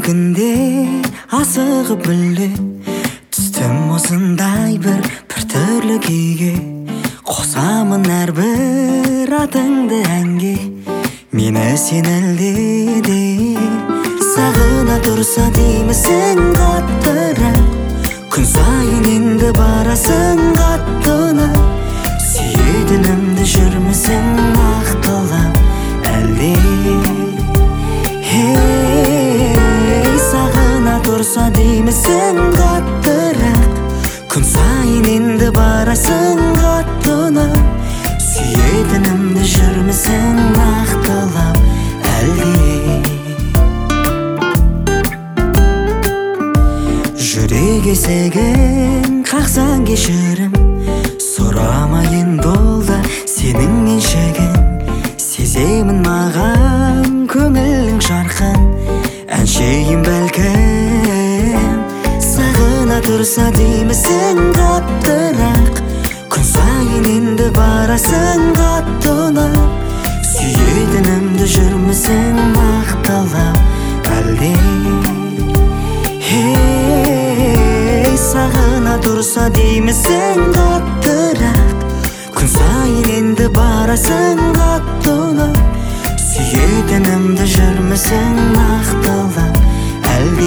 күнде асығып біле түстім осындай бір түрлі күйге. Қосамын әрбір атыңды әнге, мені сен әлде сағына тұрса деймісің қаттырақ. Күн сайын енді барасың қаттынып, сүйетінімді жүрмісің ақталап әлде. Сағына тұрса деймісің қаттырақ. Күн сайын енді барасың қаттынып, сүйетінімді жүрмісің ақталап әлде. Жүрек есігін қақсаң кешірім, сұрамайын болды сеніңнен шегін. Сеземін маған көңілің жарқын, әншейін бәлкім. Сағына тұрса деймісің қаттырақ. Күн сайын енді барасың қаттынып, сүйетінімді жүрмісің ақталап әлде. Сағына тұрса деймісің қаттырақ. Күн сайын енді барасың қаттынып, сүйетінімді жүрмісің ақталап әлде.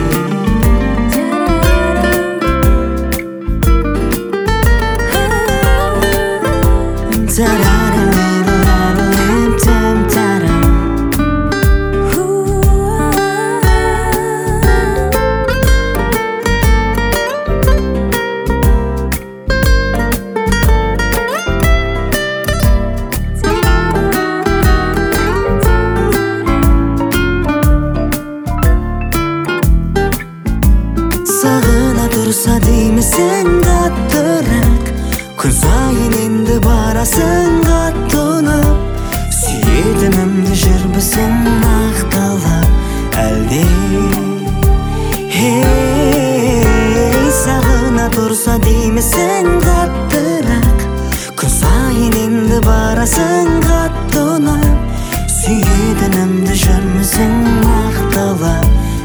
Сағына тұрса деймісің қаттырақ. Күн сайын енді барасың қаттынып, сүйетінімді жүрмісің ақталап әлде. Сағына тұрса деймісің қаттырақ. Күн сайын енді барасың қаттынып, сүйетінімді жүрмісің ақталап